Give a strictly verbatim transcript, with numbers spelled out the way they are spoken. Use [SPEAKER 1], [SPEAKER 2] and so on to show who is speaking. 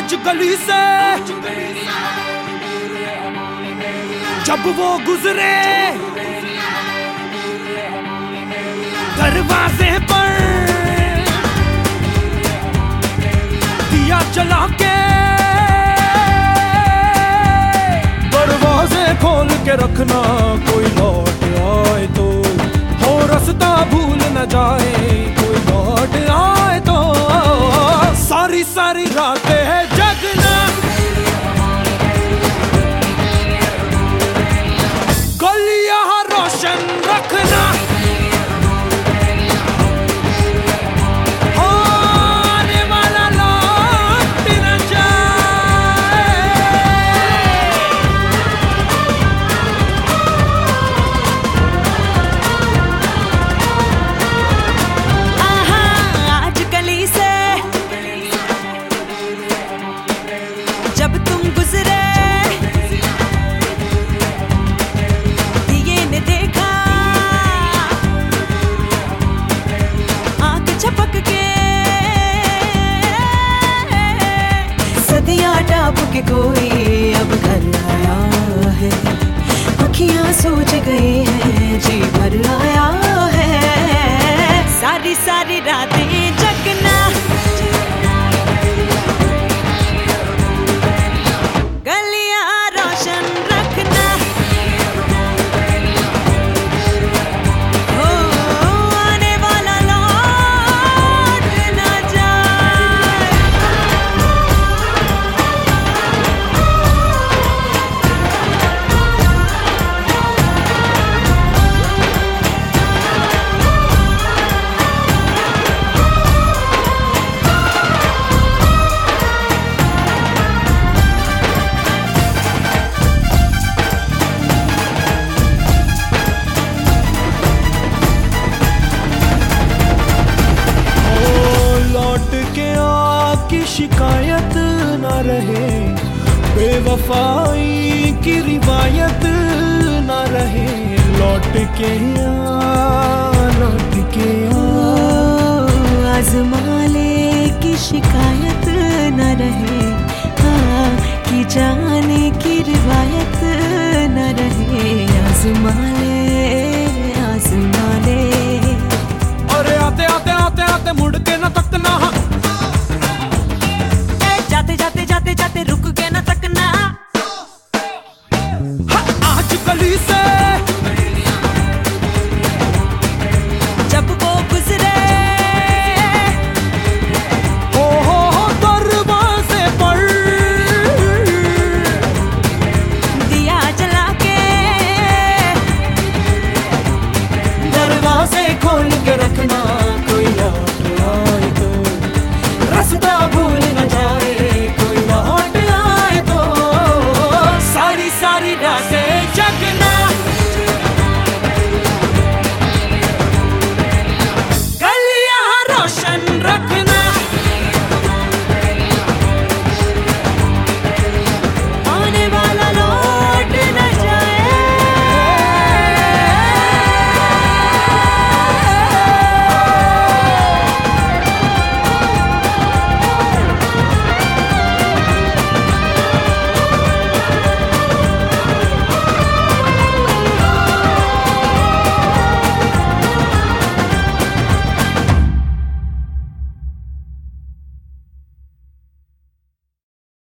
[SPEAKER 1] आज गली से जब वो गुजरे दरवाजे पर दिया जला के दरवाजे खोल के रखना, कोई लौट आए तो हो रास्ता भूल न जाए, कोई लौट आए तो सारी सारी रातें है जगना, गलियां रोशन रखना, आने वाला लौट न जाए।
[SPEAKER 2] आहा, आज गली से जब तुम गुजरे दिए ने देखा, आंख झपक के सदियां टाप के कोई अब घर आया है, अखियां सोच गई हैं जी भर आया है, सारी सारी रातें जगना, गलियां रोशन रखना, हो आने वाला लौट न जाए।
[SPEAKER 1] की शिकायत न रहे, बेवफाई की रिवायत न रहे, लौट के आ लौट के आ
[SPEAKER 2] आज़मा ले की शिकायत न रहे, हाँ कि जाने की रिवायत न रहे, आज़मा ले